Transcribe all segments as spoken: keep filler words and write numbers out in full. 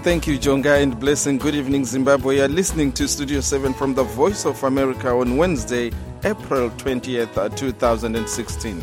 Thank you, Jonga, and blessing. Good evening, Zimbabwe. You're listening to Studio seven from the Voice of America on Wednesday, April twentieth, twenty sixteen.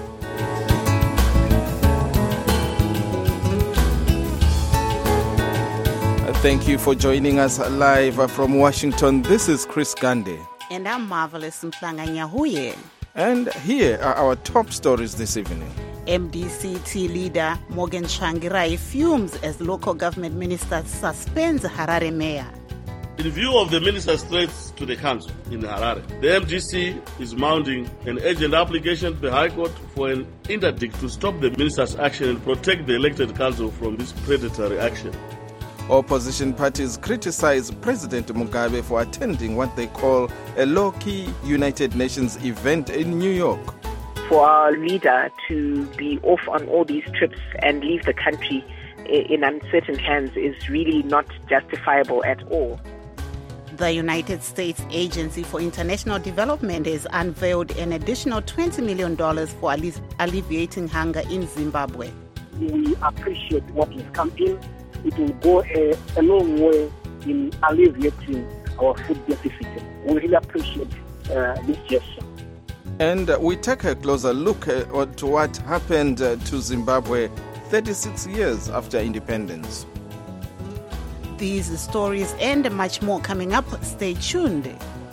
Thank you for joining us live from Washington. This is Chris Gande. And I'm Marvelous Mplanga Nyahuye. And here are our top stories this evening. M D C T leader Morgan Tsvangirai fumes as local government minister suspends Harare mayor. In view of the minister's threats to the council in Harare, the M D C is mounting an urgent application to the High Court for an interdict to stop the minister's action and protect the elected council from this predatory action. Opposition parties criticize President Mugabe for attending what they call a low-key United Nations event in New York. For our leader to be off on all these trips and leave the country in uncertain hands is really not justifiable at all. The United States Agency for International Development has unveiled an additional twenty million dollars for alle- alleviating hunger in Zimbabwe. We appreciate what has come in. It will go a, a long way in alleviating our food deficit. We really appreciate uh, this gesture. And we take a closer look at what happened to Zimbabwe thirty-six years after independence. These stories and much more coming up. Stay tuned.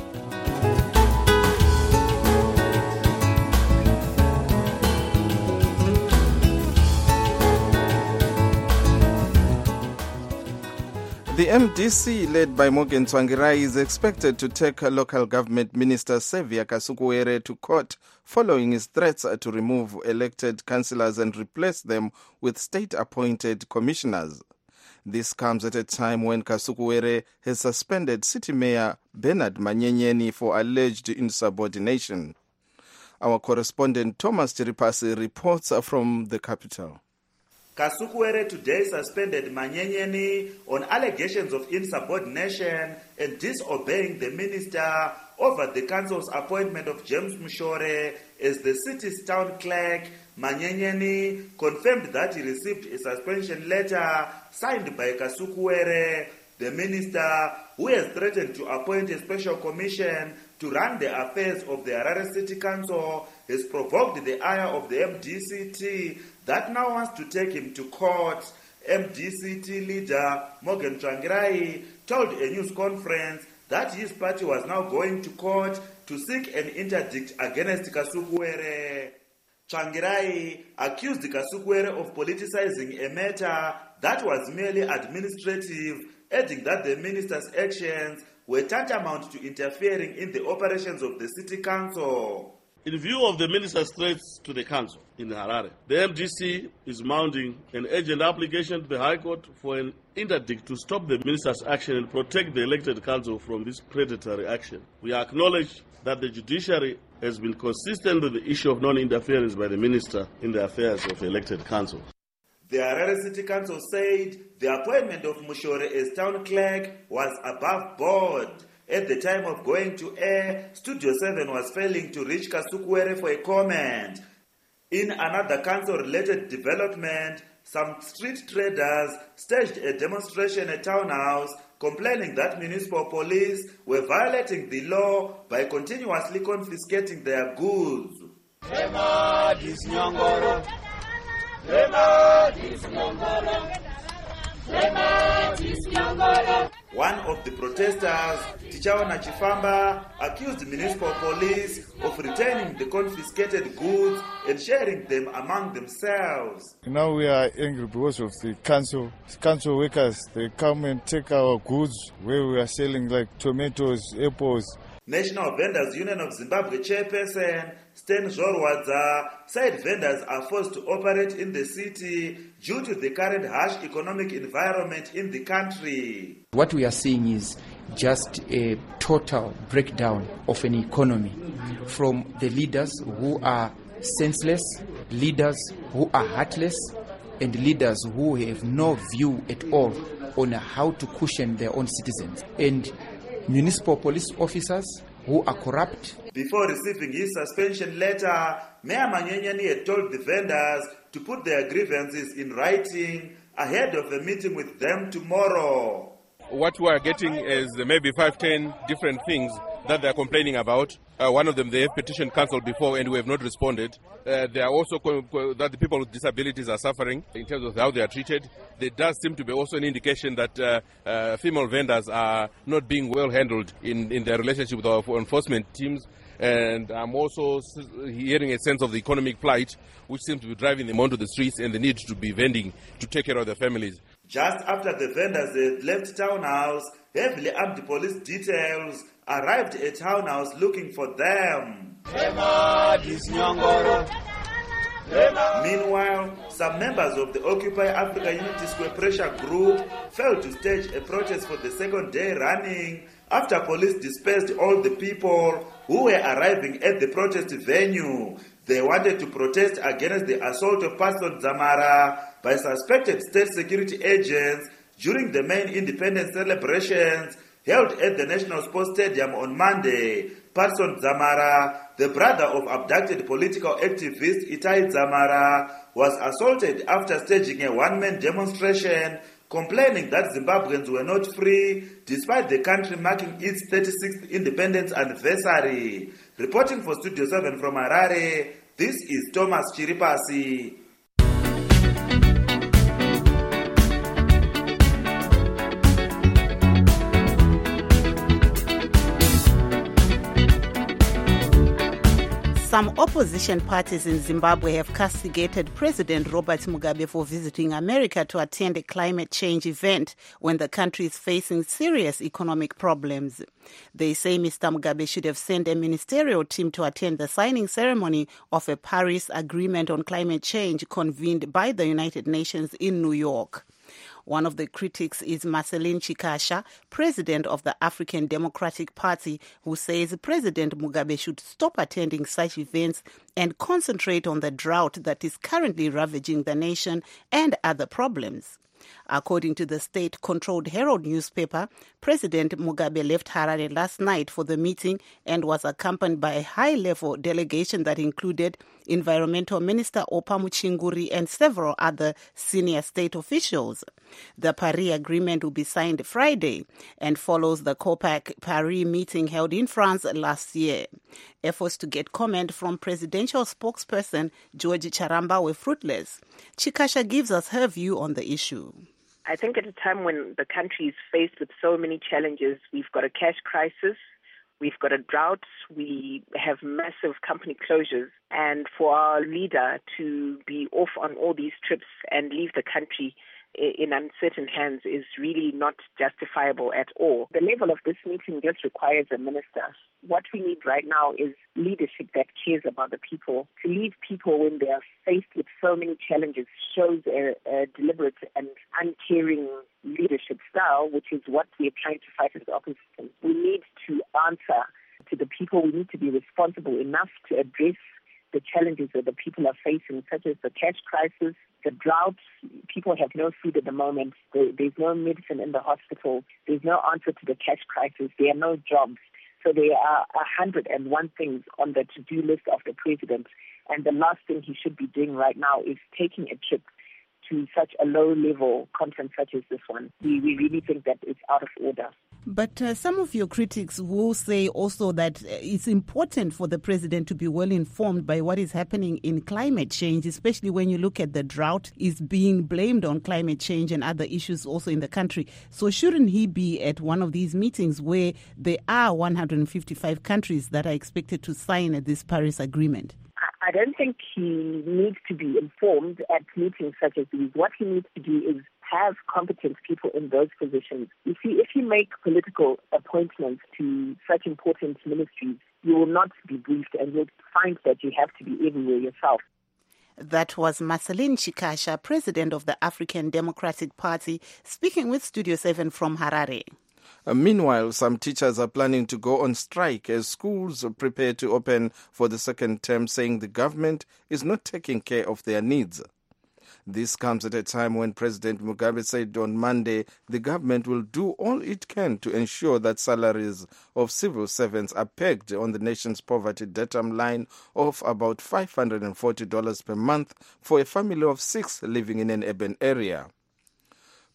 The M D C, led by Morgan Tsvangirai, is expected to take local government minister Xavier Kasukuwere to court following his threats to remove elected councillors and replace them with state-appointed commissioners. This comes at a time when Kasukuwere has suspended City Mayor Bernard Manyenyeni for alleged insubordination. Our correspondent Thomas Chiripasi reports from the capital. Kasukuwere today suspended Manyenyeni on allegations of insubordination and disobeying the minister over the council's appointment of James Mushore as the city's town clerk. Manyenyeni confirmed that he received a suspension letter signed by Kasukuwere. The minister, who has threatened to appoint a special commission to run the affairs of the Harare City Council, has provoked the ire of the M D C T that now wants to take him to court. M D C T leader Morgan Tsvangirai told a news conference that his party was now going to court to seek an interdict against Kasukuwere. Tsvangirai accused Kasukuwere of politicizing a matter that was merely administrative, adding that the minister's actions were tantamount to interfering in the operations of the city council. In view of the minister's threats to the council in Harare, the M D C is mounting an urgent application to the High Court for an interdict to stop the minister's action and protect the elected council from this predatory action. We acknowledge that the judiciary has been consistent with the issue of non-interference by the minister in the affairs of the elected council. The Harare City Council said the appointment of Mushore as town clerk was above board. At the time of going to air, Studio seven was failing to reach Kasukuwere for a comment. In another council-related development, some street traders staged a demonstration at Town House, complaining that municipal police were violating the law by continuously confiscating their goods. One of the protesters, Tichaona Chifamba, accused municipal police of returning the confiscated goods and sharing them among themselves. Now we are angry because of the council. Council workers, they come and take our goods where we are selling like tomatoes, apples. National Vendors Union of Zimbabwe chairperson Sten Zorwadza said vendors are forced to operate in the city due to the current harsh economic environment in the country. What we are seeing is just a total breakdown of an economy from the leaders who are senseless, leaders who are heartless, and leaders who have no view at all on how to cushion their own citizens. And municipal police officers who are corrupt. Before receiving his suspension letter, Mayor Manyenyeni had told the vendors to put their grievances in writing ahead of a meeting with them tomorrow. What we are getting is maybe five, ten different things that they are complaining about. Uh, one of them, they have petitioned council before and we have not responded. Uh, there are also co- co- that the people with disabilities are suffering in terms of how they are treated. There does seem to be also an indication that uh, uh, female vendors are not being well handled in, in their relationship with our enforcement teams. And I'm also hearing a sense of the economic plight, which seems to be driving them onto the streets and the need to be vending to take care of their families. Just after the vendors had left Townhouse, heavily armed police details arrived at Townhouse looking for them. Meanwhile, some members of the Occupy Africa Unity Square Pressure Group failed to stage a protest for the second day running after police dispersed all the people who were arriving at the protest venue. They wanted to protest against the assault of Pastor Dzamara by suspected state security agents during the main independence celebrations held at the National Sports Stadium on Monday. Pastor Dzamara, the brother of abducted political activist Itai Dzamara, was assaulted after staging a one-man demonstration complaining that Zimbabweans were not free despite the country marking its thirty-sixth independence anniversary. Reporting for Studio seven from Harare, this is Thomas Chiripasi. Some opposition parties in Zimbabwe have castigated President Robert Mugabe for visiting America to attend a climate change event when the country is facing serious economic problems. They say Mister Mugabe should have sent a ministerial team to attend the signing ceremony of a Paris Agreement on climate change convened by the United Nations in New York. One of the critics is Marceline Chikasha, president of the African Democratic Party, who says President Mugabe should stop attending such events and concentrate on the drought that is currently ravaging the nation and other problems. According to the state-controlled Herald newspaper, President Mugabe left Harare last night for the meeting and was accompanied by a high-level delegation that included Environmental Minister Opa Muchinguri and several other senior state officials. The Paris Agreement will be signed Friday and follows the COPAC Paris meeting held in France last year. Efforts to get comment from presidential spokesperson George Charamba were fruitless. Chikasha gives us her view on the issue. I think at a time when the country is faced with so many challenges, we've got a cash crisis, we've got a drought, we have massive company closures, and for our leader to be off on all these trips and leave the country in uncertain hands is really not justifiable at all. The level of this meeting just requires a minister. What we need right now is leadership that cares about the people. To leave people when they are faced with so many challenges shows a, a deliberate and uncaring leadership style, which is what we are trying to fight as opposition. We need to answer to the people. We need to be responsible enough to address the challenges that the people are facing, such as the cash crisis, the drought. People have no food at the moment. There's no medicine in the hospital. There's no answer to the cash crisis. There are no jobs. So there are a hundred and one things on the to-do list of the president. And the last thing he should be doing right now is taking a trip to such a low-level conference such as this one. We, we really think that it's out of order. But uh, some of your critics will say also that it's important for the president to be well informed by what is happening in climate change, especially when you look at the drought is being blamed on climate change and other issues also in the country. So shouldn't he be at one of these meetings where there are one hundred fifty-five countries that are expected to sign this Paris Agreement? I don't think he needs to be informed at meetings such as these. What he needs to do is have competent people in those positions. You see, if you make political appointments to such important ministries, you will not be briefed and you'll find that you have to be everywhere yourself. That was Marceline Chikasha, president of the African Democratic Party, speaking with Studio seven from Harare. Uh, meanwhile, some teachers are planning to go on strike as schools prepare to open for the second term, saying the government is not taking care of their needs. This comes at a time when President Mugabe said on Monday the government will do all it can to ensure that salaries of civil servants are pegged on the nation's poverty datum line of about five hundred forty dollars per month for a family of six living in an urban area.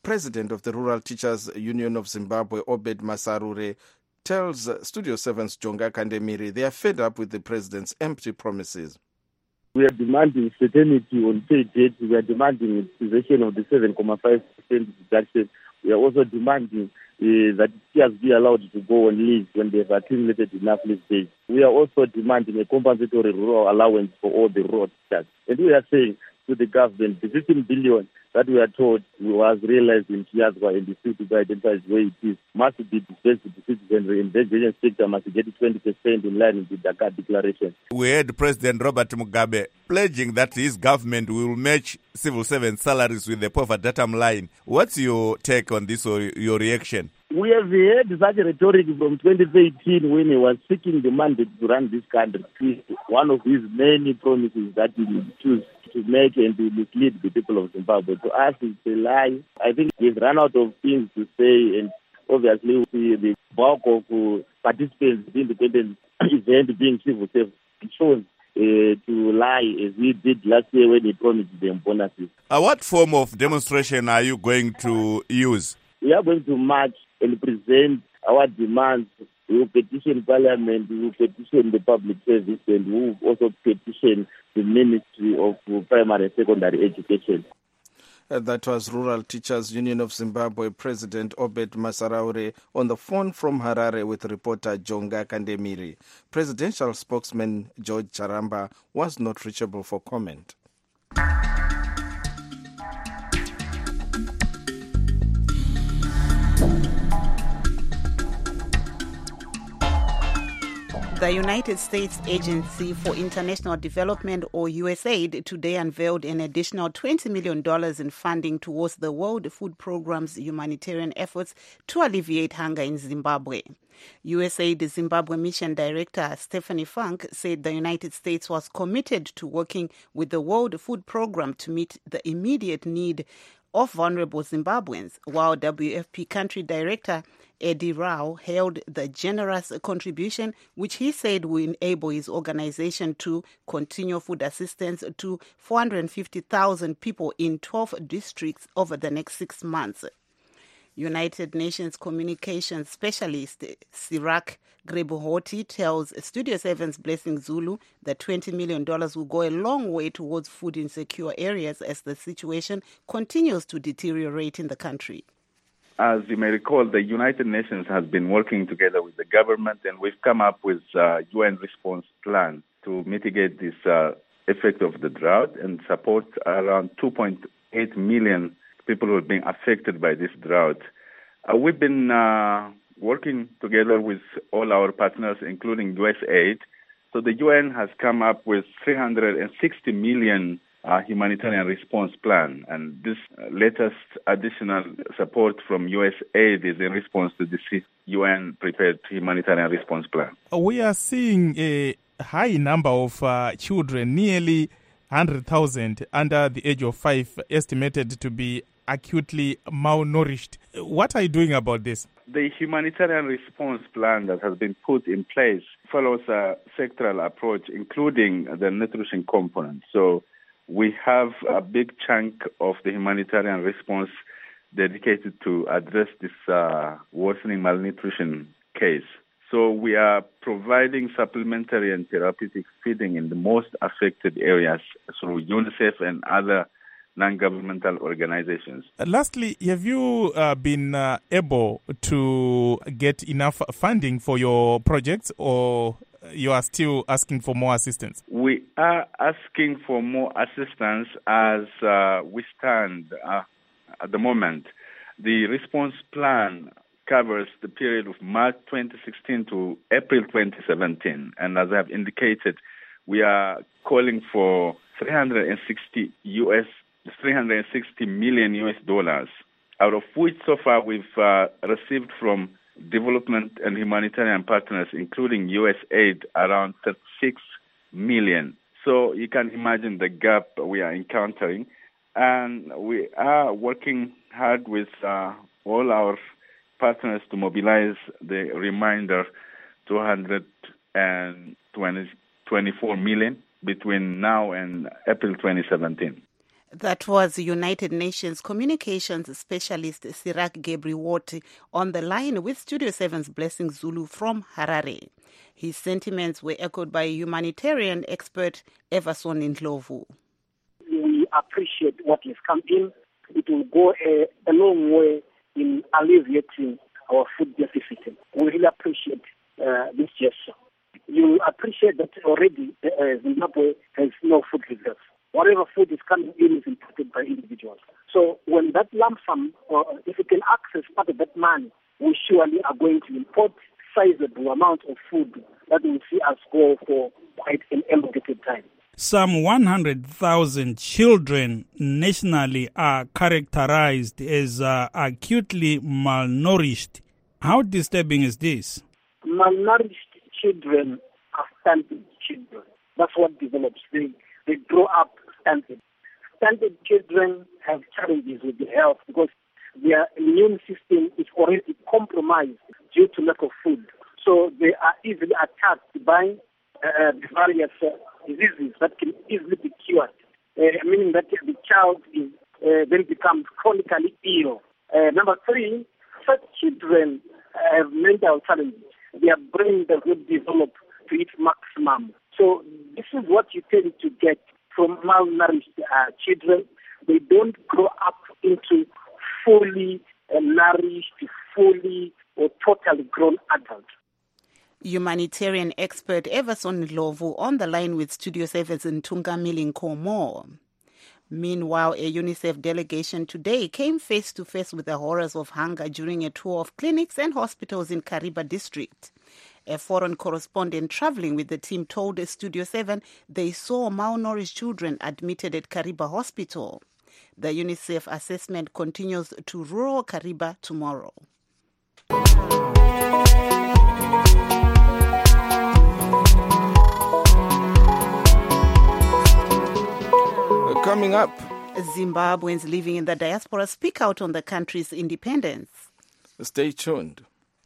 President of the Rural Teachers Union of Zimbabwe, Obed Masarure, tells Studio seven's Jonga Kandemiri they are fed up with the president's empty promises. We are demanding certainty on pay date. We are demanding possession of the seven point five percent deduction. We are also demanding uh, that teachers be allowed to go on leave when they have accumulated enough leave days. We are also demanding a compensatory rural allowance for all the rural teachers. And we are saying to the government, the fifteen billion that we are told was realized in Chiazwa and the city to identify where it is must be dispersed to the citizenry, and the education sector must get twenty percent in line with the Dakar Declaration. We heard President Robert Mugabe pledging that his government will match civil servant salaries with the poverty datum line. What's your take on this or your reaction? We have heard such rhetoric from twenty eighteen when he was seeking the mandate to run this country. One of his many promises that he would choose to make and to mislead the people of Zimbabwe. To us, it's a lie. I think we've run out of things to say, and obviously we see the bulk of uh, participants in the independent event being civil servants. It shows uh, to lie as we did last year when he promised them bonuses. Uh, what form of demonstration are you going to use? We are going to march and present our demands. We will petition Parliament, we will petition the public service, and we will also petition the Ministry of Primary and Secondary Education. Uh, that was Rural Teachers Union of Zimbabwe President Obed Masaraure on the phone from Harare with reporter Jonga Kandemiri. Presidential spokesman George Charamba was not reachable for comment. The United States Agency for International Development, or U S A I D, today unveiled an additional twenty million dollars in funding towards the World Food Programme's humanitarian efforts to alleviate hunger in Zimbabwe. U S A I D Zimbabwe Mission Director Stephanie Funk said the United States was committed to working with the World Food Programme to meet the immediate need of vulnerable Zimbabweans, while W F P Country Director Eddie Rao hailed the generous contribution, which he said will enable his organization to continue food assistance to four hundred fifty thousand people in twelve districts over the next six months. United Nations communications specialist Sirak Grebuhoti tells Studio seven's Blessing Zulu that twenty million dollars will go a long way towards food insecure areas as the situation continues to deteriorate in the country. As you may recall, the United Nations has been working together with the government, and we've come up with a U N response plan to mitigate this uh, effect of the drought and support around two point eight million people who are being affected by this drought. Uh, we've been uh, working together with all our partners, including U S A I D. So the U N has come up with three hundred sixty million uh, humanitarian response plan, and this latest additional support from U S A I D is in response to this U N prepared humanitarian response plan. We are seeing a high number of uh, children, nearly one hundred thousand under the age of five, estimated to be acutely malnourished. What are you doing about this? The humanitarian response plan that has been put in place follows a sectoral approach, including the nutrition component. So we have a big chunk of the humanitarian response dedicated to address this uh, worsening malnutrition case. So we are providing supplementary and therapeutic feeding in the most affected areas through UNICEF and other non-governmental organizations. Uh, lastly, have you uh, been uh, able to get enough funding for your projects, or you are still asking for more assistance? We are asking for more assistance as uh, we stand uh, at the moment. The response plan covers the period of March twenty sixteen to April twenty seventeen. And as I have indicated, we are calling for three hundred sixty U S three hundred sixty million U S dollars, out of which so far we've uh, received from development and humanitarian partners, including U S A I D, around thirty-six million. So you can imagine the gap we are encountering. And we are working hard with uh, all our partners to mobilize the remainder two hundred twenty, twenty-four million between now and April twenty seventeen. That was United Nations communications specialist Sirak Gebriwoti on the line with Studio seven's Blessing Zulu from Harare. His sentiments were echoed by humanitarian expert Everson Ndlovu. We appreciate what has come in. It will go a, a long way in alleviating our food deficit. We really appreciate uh, this gesture. You appreciate that already uh, Zimbabwe has no food reserves. Whatever food is coming in is imported by individuals. So when that lump sum, or if we can access part of that money, we surely are going to import sizable amount of food that will see us go for quite an elongated time. Some one hundred thousand children nationally are characterized as uh, acutely malnourished. How disturbing is this? Malnourished children are stunted children. That's what develops. They, they grow up stunted. Stunted children have challenges with their health because their immune system is already compromised due to lack of food. So they are easily attacked by uh, various uh, diseases that can easily be cured, uh, meaning that the child is, uh, then becomes chronically ill. Uh, number three, such children have mental challenges. Their brain does not develop to its maximum. So this is what you tend to get from malnourished uh, children. They don't grow up into fully uh, nourished, fully or totally grown adults. Humanitarian expert Everson Ndlovu on the line with Studio seven's Ntungamili Nkomo. Meanwhile, a UNICEF delegation today came face to face with the horrors of hunger during a tour of clinics and hospitals in Kariba district. A foreign correspondent traveling with the team told Studio seven they saw malnourished children admitted at Kariba Hospital. The UNICEF assessment continues to rural Kariba tomorrow. Coming up, Zimbabweans living in the diaspora speak out on the country's independence. Stay tuned.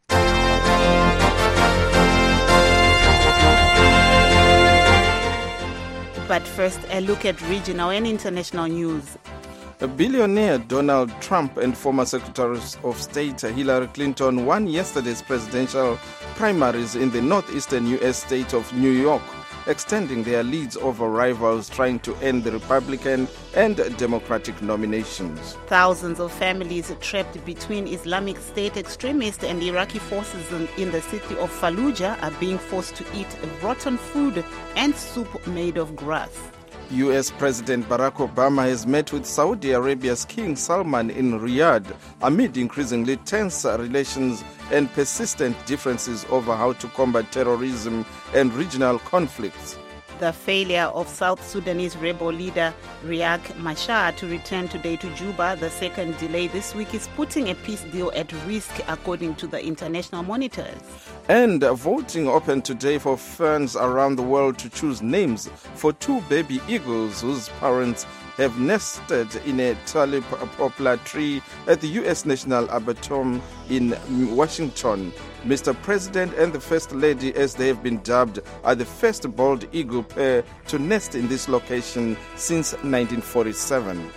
But first, a look at regional and international news. Billionaire Donald Trump and former Secretary of State Hillary Clinton won yesterday's presidential primaries in the northeastern U S state of New York, extending their leads over rivals trying to end the Republican and Democratic nominations. Thousands of families trapped between Islamic State extremists and Iraqi forces in, in the city of Fallujah are being forced to eat rotten food and soup made of grass. U S President Barack Obama has met with Saudi Arabia's King Salman in Riyadh amid increasingly tense relations and persistent differences over how to combat terrorism and regional conflicts. The failure of South Sudanese rebel leader Riek Machar to return today to Juba, the second delay this week, is putting a peace deal at risk, according to the international monitors. And voting opened today for fans around the world to choose names for two baby eagles whose parents have nested in a tulip poplar tree at the U S National Arboretum in Washington. Mister President and the First Lady, as they have been dubbed, are the first bald eagle pair to nest in this location since nineteen forty-seven.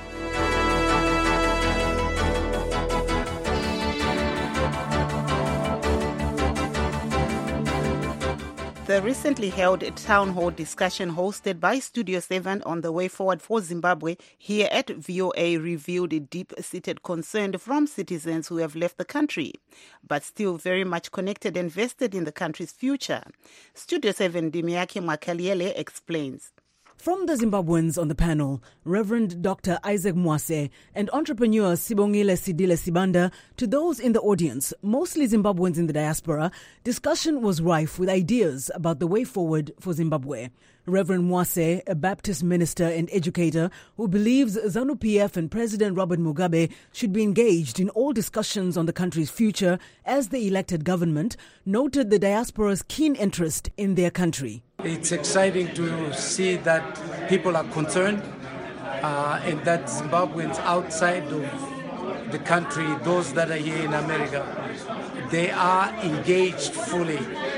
The recently held town hall discussion hosted by Studio seven on the way forward for Zimbabwe here at V O A revealed a deep-seated concern from citizens who have left the country, but still very much connected and vested in the country's future. Studio seven Dimiaki Makaliele explains. From the Zimbabweans on the panel, Reverend Doctor Isaac Mwase and entrepreneur Sibongile Sidile Sibanda, to those in the audience, mostly Zimbabweans in the diaspora, discussion was rife with ideas about the way forward for Zimbabwe. Reverend Mwase, a Baptist minister and educator who believes ZANU-P F and President Robert Mugabe should be engaged in all discussions on the country's future as the elected government, noted the diaspora's keen interest in their country. It's exciting to see that people are concerned uh, and that Zimbabweans outside of the country, those that are here in America, they are engaged fully.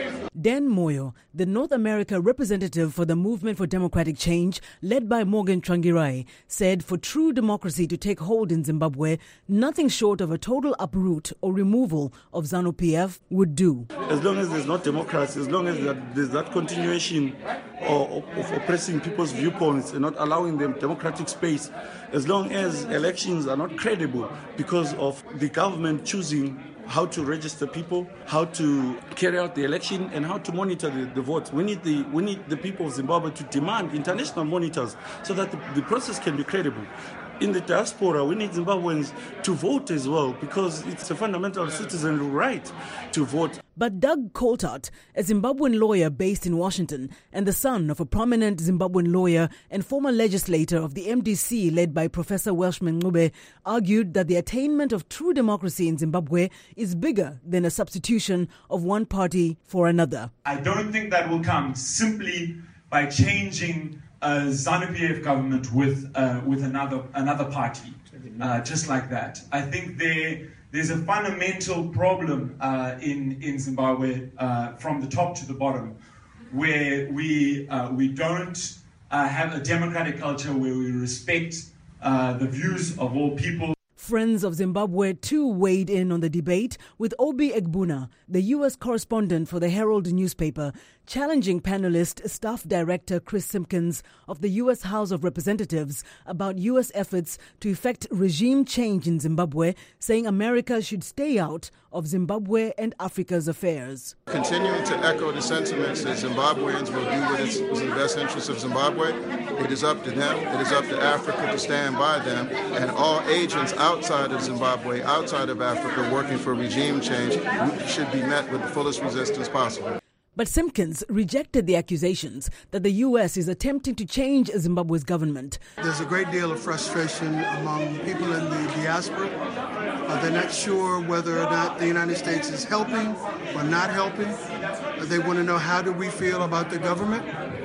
Dan Moyo, the North America representative for the Movement for Democratic Change, led by Morgan Tsvangirai, said for true democracy to take hold in Zimbabwe, nothing short of a total uproot or removal of ZANU P F would do. As long as there's not democracy, as long as there's that continuation of, of oppressing people's viewpoints and not allowing them democratic space, as long as elections are not credible because of the government choosing how to register people, how to carry out the election, and how to monitor the, the votes. We need the we need the people of Zimbabwe to demand international monitors so that the, the process can be credible. In the diaspora, we need Zimbabweans to vote as well because it's a fundamental citizen right to vote. But Doug Coltart, a Zimbabwean lawyer based in Washington and the son of a prominent Zimbabwean lawyer and former legislator of the M D C led by Professor Welshman Ncube, argued that the attainment of true democracy in Zimbabwe is bigger than a substitution of one party for another. I don't think that will come simply by changing a ZANU P F government with uh, with another another party, uh, just like that. I think there there's a fundamental problem uh, in in Zimbabwe uh, from the top to the bottom, where we uh, we don't uh, have a democratic culture where we respect uh, the views of all people. Friends of Zimbabwe too weighed in on the debate, with Obi Egbuna, the U S correspondent for the Herald newspaper, challenging panelist Staff Director Chris Simpkins of the U S House of Representatives about U S efforts to effect regime change in Zimbabwe, saying America should stay out of Zimbabwe and Africa's affairs. Continuing to echo the sentiments that Zimbabweans will do what is in the best interest of Zimbabwe, it is up to them, it is up to Africa to stand by them, and all agents outside of Zimbabwe, outside of Africa, working for regime change should be met with the fullest resistance possible. But Simpkins rejected the accusations that the U S is attempting to change Zimbabwe's government. There's a great deal of frustration among people in the diaspora. Uh, they're not sure whether or not the United States is helping or not helping. Uh, they want to know, how do we feel about the government?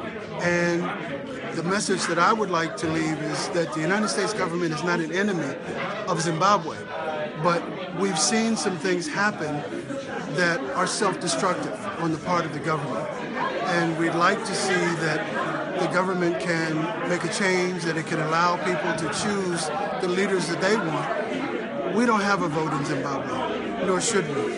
And the message that I would like to leave is that the United States government is not an enemy of Zimbabwe, but we've seen some things happen that are self-destructive on the part of the government. And we'd like to see that the government can make a change, that it can allow people to choose the leaders that they want. We don't have a vote in Zimbabwe, nor should we.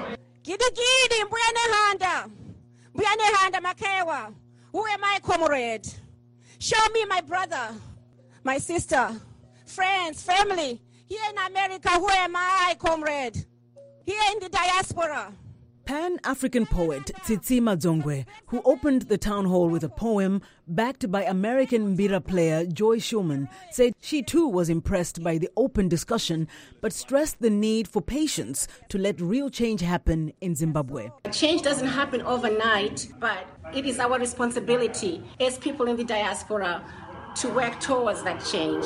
Who am I, comrade? Show me my brother, my sister, friends, family. Here in America, who am I, comrade? Here in the diaspora. Pan-African poet Tsitsima Dzongwe, who opened the town hall with a poem backed by American mbira player Joy Schumann, said she too was impressed by the open discussion, but stressed the need for patience to let real change happen in Zimbabwe. Change doesn't happen overnight, but it is our responsibility as people in the diaspora to work towards that change.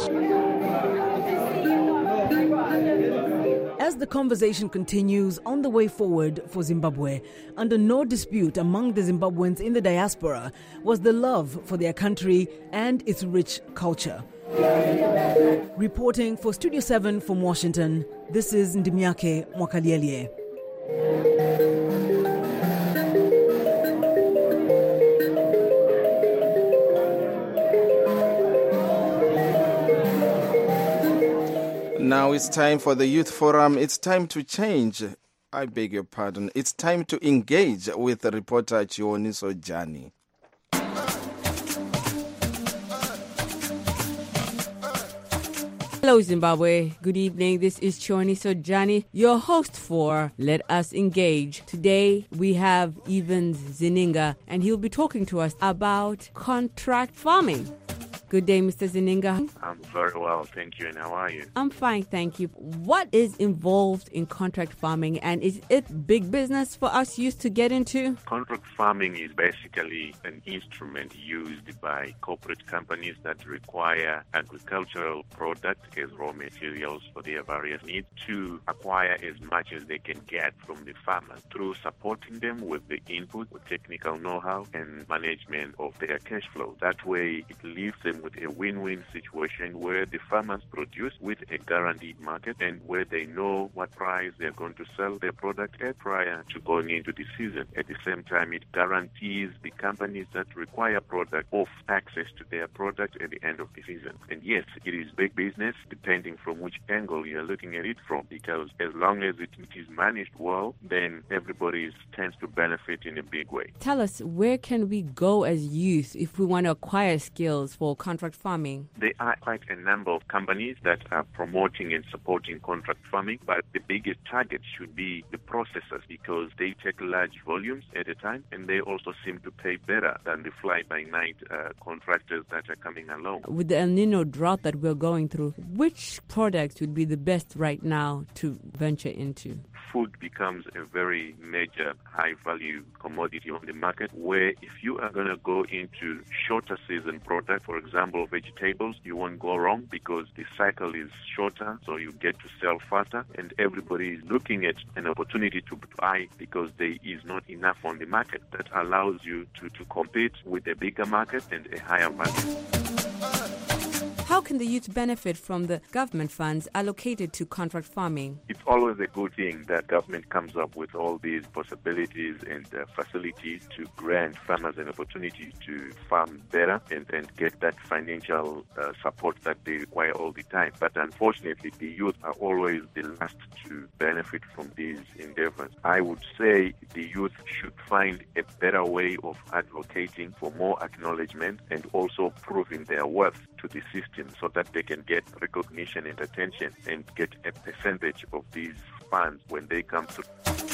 As the conversation continues on the way forward for Zimbabwe, under no dispute among the Zimbabweans in the diaspora was the love for their country and its rich culture. Reporting for Studio seven from Washington, this is Ndimiake Mwakalielye. Now it's time for the Youth Forum. It's time to change. I beg your pardon. It's time to engage with the reporter Chioniso Jani. Hello Zimbabwe, good evening. This is Chioniso Jani, your host for Let Us Engage. Today we have Evans Zininga, and he'll be talking to us about contract farming. Good day, Mister Zininga. I'm very well, thank you. And how are you? I'm fine, thank you. What is involved in contract farming, and is it big business for us youth to get into? Contract farming is basically an instrument used by corporate companies that require agricultural products as raw materials for their various needs to acquire as much as they can get from the farmers through supporting them with the input, with technical know-how, and management of their cash flow. That way, it leaves them them with a win-win situation where the farmers produce with a guaranteed market and where they know what price they're going to sell their product at prior to going into the season. At the same time, it guarantees the companies that require product of access to their product at the end of the season. And yes, it is big business depending from which angle you're looking at it from, because as long as it, it is managed well, then everybody tends to benefit in a big way. Tell us, where can we go as youth if we want to acquire skills for contract farming? There are quite a number of companies that are promoting and supporting contract farming, but the biggest target should be the processors, because they take large volumes at a time and they also seem to pay better than the fly-by-night uh, contractors that are coming along. With the El Nino drought that we're going through, which products would be the best right now to venture into? Food becomes a very major high-value commodity on the market, where if you are going to go into shorter season product, for example, vegetables, you won't go wrong because the cycle is shorter, so you get to sell faster, and everybody is looking at an opportunity to buy because there is not enough on the market. That allows you to, to compete with a bigger market and a higher value. How can the youth benefit from the government funds allocated to contract farming? It's always a good thing that government comes up with all these possibilities and uh, facilities to grant farmers an opportunity to farm better and, and get that financial uh, support that they require all the time. But unfortunately, the youth are always the last to benefit from these endeavors. I would say the youth should find a better way of advocating for more acknowledgement and also proving their worth to the system so that they can get recognition and attention and get a percentage of these funds when they come through.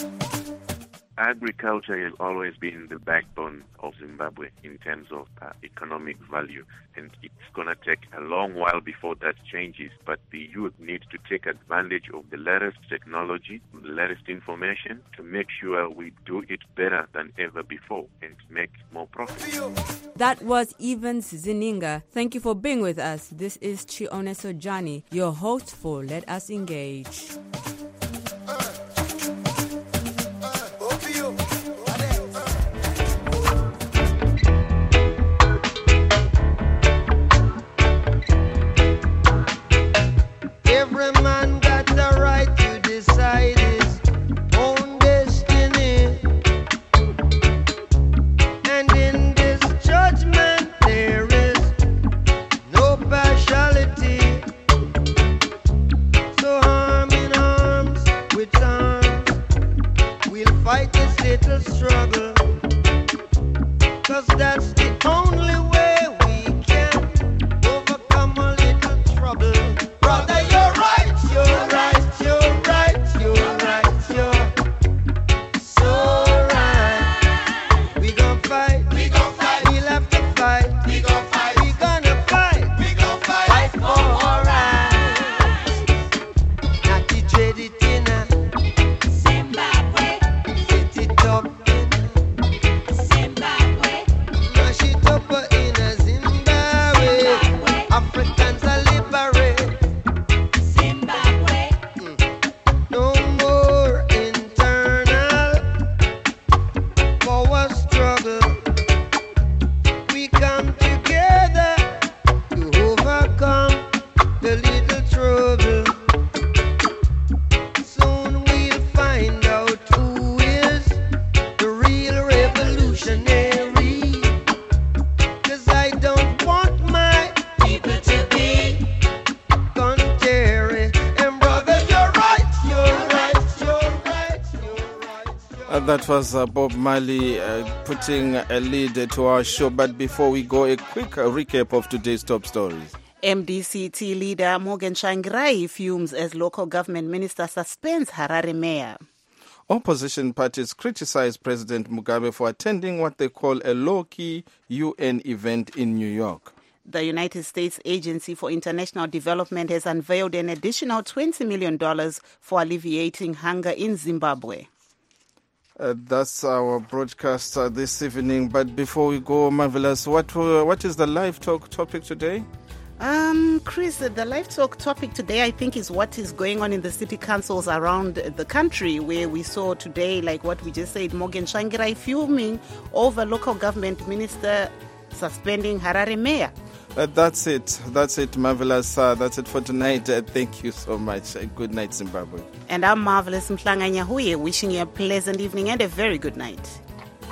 Agriculture has always been the backbone of Zimbabwe in terms of uh, economic value, and it's going to take a long while before that changes, but the youth need to take advantage of the latest technology, the latest information to make sure we do it better than ever before and make more profit. That was Evans Zininga. Thank you for being with us. This is Chione Sojani, your host for Let Us Engage. That was uh, Bob Marley uh, putting a lead to our show. But before we go, a quick uh, recap of today's top stories. M D C T leader Morgan Tsvangirai fumes as local government minister suspends Harare mayor. Opposition parties criticize President Mugabe for attending what they call a low-key U N event in New York. The United States Agency for International Development has unveiled an additional twenty million dollars for alleviating hunger in Zimbabwe. Uh, that's our broadcast uh, this evening. But before we go, Marvelous, what uh, what is the live talk topic today? Um, Chris, the live talk topic today, I think, is what is going on in the city councils around the country, where we saw today, like what we just said, Morgan Tsvangirai fuming over local government minister suspending Harare mayor. Uh, that's it. That's it, Marvelous. Uh, that's it for tonight. Uh, thank you so much. Uh, good night, Zimbabwe. And I'm Marvelous Mhlanga Nyahuye, wishing you a pleasant evening and a very good night.